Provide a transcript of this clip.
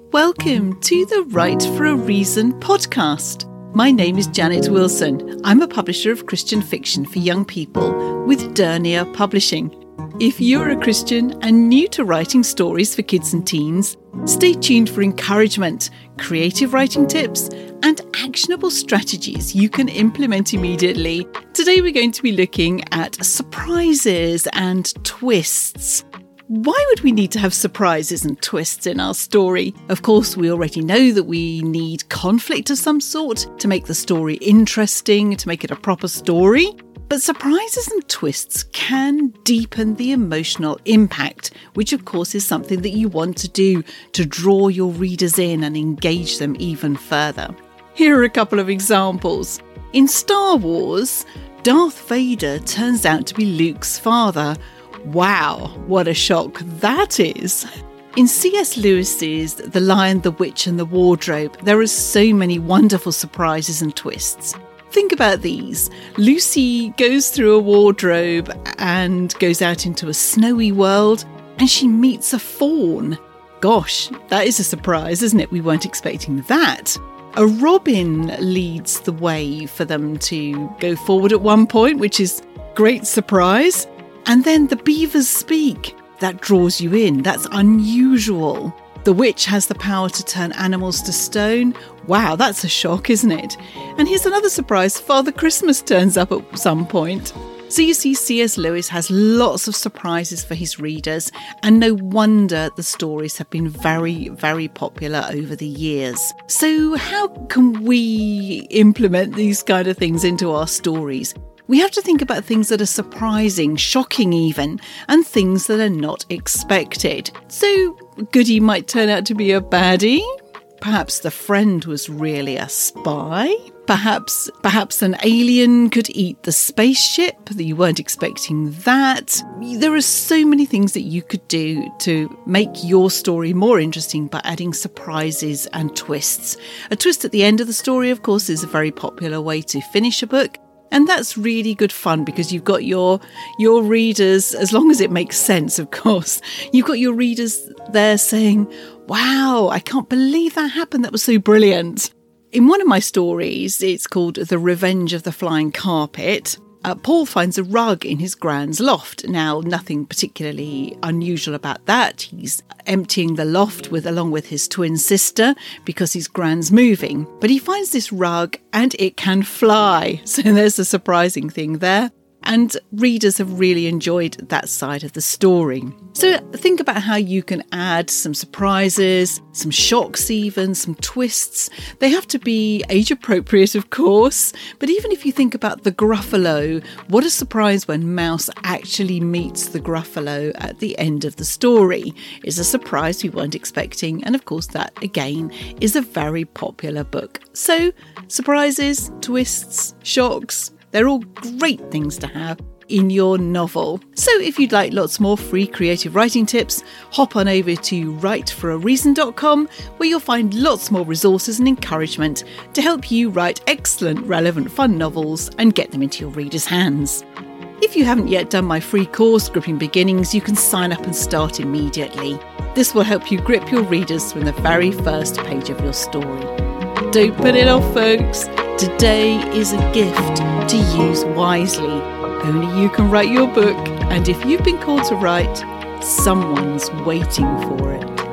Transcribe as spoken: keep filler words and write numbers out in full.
Welcome to the Write for a Reason podcast. My name is Janet Wilson. I'm a publisher of Christian fiction for young people with Dernier Publishing. If you're a Christian and new to writing stories for kids and teens, stay tuned for encouragement, creative writing tips, and actionable strategies you can implement immediately. Today we're going to be looking at surprises and twists. Why would we need to have surprises and twists in our story? Of course, we already know that we need conflict of some sort to make the story interesting, to make it a proper story. But surprises and twists can deepen the emotional impact, which of course is something that you want to do to draw your readers in and engage them even further. Here are a couple of examples. In Star Wars, Darth Vader turns out to be Luke's father. Wow, what a shock that is! In C S Lewis's The Lion, the Witch and the Wardrobe, there are so many wonderful surprises and twists. Think about these. Lucy goes through a wardrobe and goes out into a snowy world, and she meets a fawn. Gosh, that is a surprise, isn't it? We weren't expecting that. A robin leads the way for them to go forward at one point, which is a great surprise. And then the beavers speak. That draws you in. That's unusual. The witch has the power to turn animals to stone. Wow, that's a shock, isn't it? And here's another surprise. Father Christmas turns up at some point. So you see, C S Lewis has lots of surprises for his readers, and no wonder the stories have been very, very popular over the years. So how can we implement these kind of things into our stories? We have to think about things that are surprising, shocking even, and things that are not expected. So, Goody might turn out to be a baddie. Perhaps the friend was really a spy. Perhaps, perhaps an alien could eat the spaceship. You weren't expecting that. There are so many things that you could do to make your story more interesting by adding surprises and twists. A twist at the end of the story, of course, is a very popular way to finish a book. And that's really good fun because you've got your your readers, as long as it makes sense, of course, you've got your readers there saying, wow, I can't believe that happened. That was so brilliant. In one of my stories, it's called The Revenge of the Flying Carpet. Uh, Paul finds a rug in his grand's loft. Now, nothing particularly unusual about that. He's emptying the loft with along with his twin sister because his grand's moving. But he finds this rug and it can fly. So there's a surprising thing there. And readers have really enjoyed that side of the story. So think about how you can add some surprises, some shocks even, some twists. They have to be age appropriate, of course. But even if you think about the Gruffalo, what a surprise when Mouse actually meets the Gruffalo at the end of the story. It's a surprise we weren't expecting. And of course, that again is a very popular book. So surprises, twists, shocks. They're all great things to have in your novel. So if you'd like lots more free creative writing tips, hop on over to write for a reason dot com, where you'll find lots more resources and encouragement to help you write excellent, relevant, fun novels and get them into your readers' hands. If you haven't yet done my free course, Gripping Beginnings, you can sign up and start immediately. This will help you grip your readers from the very first page of your story. Don't put it off, folks. Today is a gift to use wisely. Only you can write your book, and if you've been called to write, someone's waiting for it.